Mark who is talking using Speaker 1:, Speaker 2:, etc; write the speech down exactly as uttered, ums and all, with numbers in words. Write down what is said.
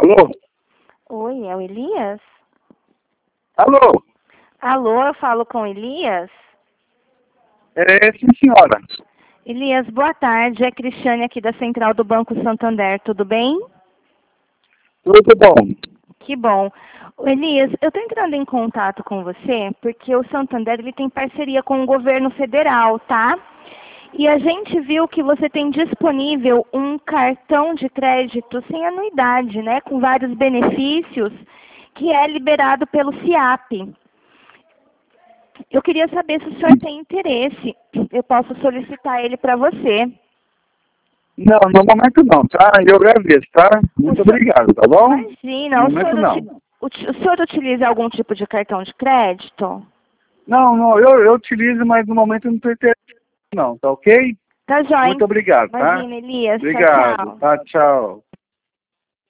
Speaker 1: Alô?
Speaker 2: Oi, é o Elias?
Speaker 1: Alô?
Speaker 2: Alô, eu falo com o Elias?
Speaker 1: É, sim, senhora.
Speaker 2: Elias, boa tarde. É Cristiane aqui da Central do Banco Santander, tudo bem?
Speaker 1: Tudo bom?
Speaker 2: Que bom. Ô, Elias, eu estou entrando em contato com você porque o Santander ele tem parceria com o governo federal, tá? E a gente viu que você tem disponível um cartão de crédito sem anuidade, né? Com vários benefícios, que é liberado pelo FIAP. Eu queria saber se o senhor tem interesse. Eu posso solicitar ele para você.
Speaker 1: Não, no momento não, tá? Eu agradeço, tá? Muito
Speaker 2: O senhor...
Speaker 1: obrigado, tá bom?
Speaker 2: Imagina,
Speaker 1: No
Speaker 2: o
Speaker 1: momento
Speaker 2: senhor, uti...
Speaker 1: não.
Speaker 2: uti- o senhor utiliza algum tipo de cartão de crédito?
Speaker 1: Não, não, eu, eu utilizo, mas no momento eu não estou interessado não, tá ok?
Speaker 2: Tá joia.
Speaker 1: Muito obrigado, tá?
Speaker 2: Imagina, Elias. Tchau,
Speaker 1: Obrigado,
Speaker 2: tchau.
Speaker 1: tá? Tchau.